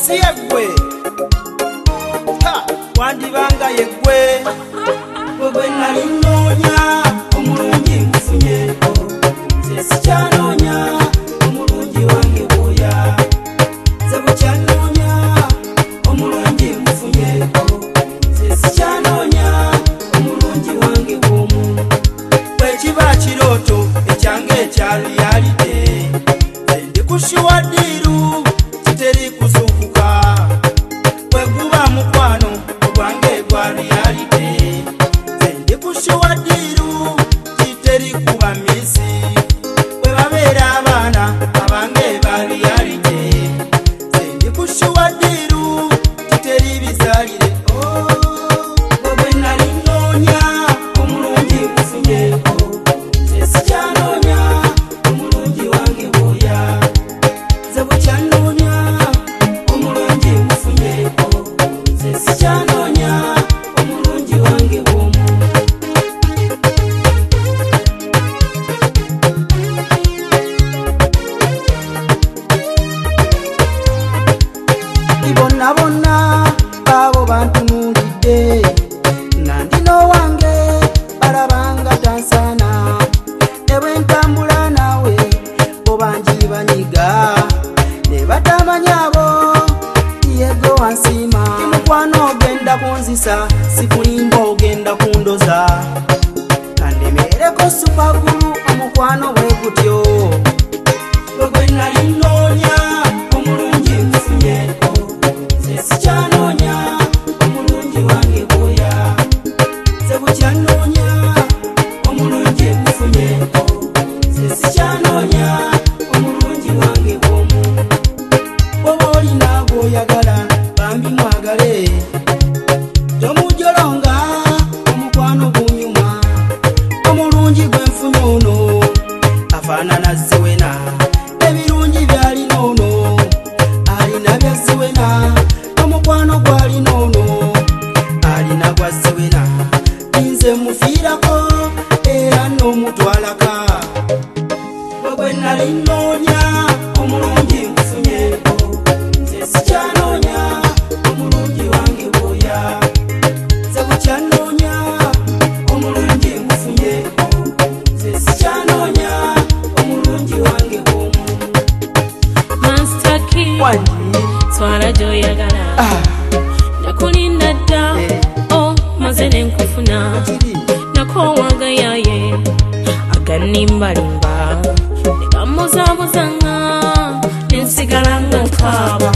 yegwe wandibanga yegwe bwe nali nnoonya omulungi nkufunyeko nze sikyanonya omulungi wange bwoya nze bukyanonya omulungi nkufunyeko nze sikyanonya omulungi wange bwomu bwekiba kirooto ekyange ekya realite nze ndikushuwa ddiiru kiteri kuzuukuka bweguba mukwano ogwange gwa realite nze ndikushuwa ddiiru kiteri kuba misi bwe babeera abaana abange ba realite nze ndikushuwa ddiiru kiteri bizaalire bwe nali nnoonya omulungi nkufunyeko nze sikyanonya omulungi wange bwoya nze bukyanonya omulungi nkufunyeko nze sikyanonya omulungi wange bwomu bonna bonna abo bantunuulidde nandino wange balabanga tansana ne bwe ntambula naawe obanjibanyiga ne batamanyabo yego wansiima mukwano ogenda kunzisa sikulimba ogenda kundoza kandemereko supagulu omukwano bwe gutyo bwe nali nnoonya omulungi nkufunyeko nze sikyanonya omulungi wange bwoya nze bukyanonya omulungi nkufunyeko nze sikyanonya omulungi wange bwomu oba olina gwoyagala bambi mwagale tomujolonga omukwano gunyuma omulungi gwenfunye ono afaanana ziwena ebirungi byalina ono alina byaziwena omukwano gwalina ono alina gwaziwena nze mufiirako era n'omutwalaka bwe nali nnoonya omulungi nkufunyeko nze sikyanonya omulungi wange bwoya nze bukyanonya omulungi nkufunyeko nze sikyanonya omulungi wange bwomu Master Key swala gyoyagala nakulinda dda maze ne nkufuna nakowagayaye aganimbalimba negamuzabuzanga nensigala nga nkaaba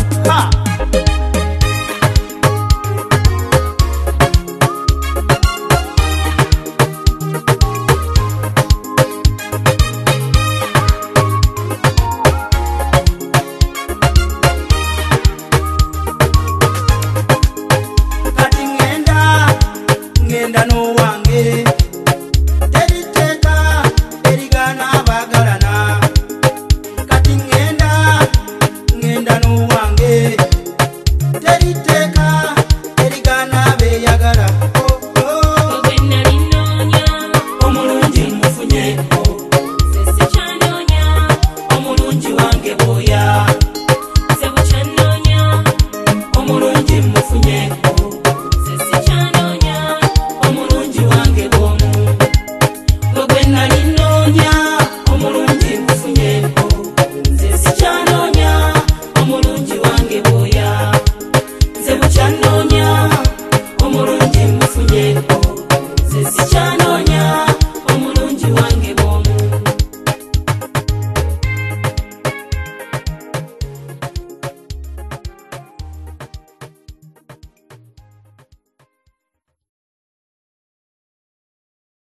kati ngenda n'owange teriteeka erigana abaagalana kati ngenda n'owange teriteeka erigana abeeyagala bwe nali nnoonya omulungi nkufunyeko nze sikyanonya omulungi wange bwoya nze bukyanonya omulungi mufunyeko nze sikyanonya omulungi wange bwomu gwe nali nnoonya omulungi nkufunyeko nze sikyanonya omulungi wange bwoya nze bukyanonya omulungi mufunyeko nze sikyanonya omulungi wange